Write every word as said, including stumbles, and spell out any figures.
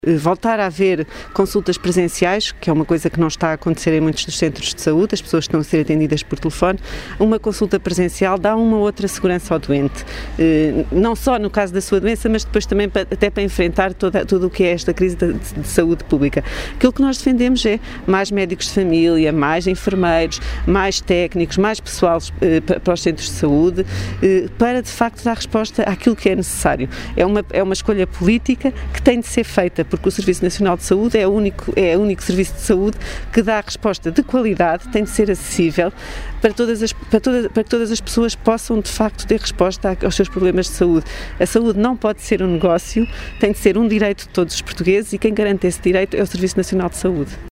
Voltar a haver consultas presenciais, que é uma coisa que não está a acontecer em muitos dos centros de saúde, as pessoas estão a ser atendidas por telefone. Uma consulta presencial dá uma outra segurança ao doente, não só no caso da sua doença, mas depois também até para enfrentar toda, tudo o que é esta crise de, de saúde pública. Aquilo que nós defendemos é mais médicos de família, mais enfermeiros, mais técnicos, mais pessoal para os centros de saúde, para de facto dar resposta àquilo que é necessário. É uma, é uma escolha política que tem de ser feita, porque o Serviço Nacional de Saúde é o único, é o único serviço de saúde que dá resposta de qualidade, tem de ser acessível para, todas as, para, toda, para que todas as pessoas possam de facto ter resposta aos seus problemas de saúde. A saúde não pode ser um negócio, tem de ser um direito de todos os portugueses e quem garante esse direito é o Serviço Nacional de Saúde.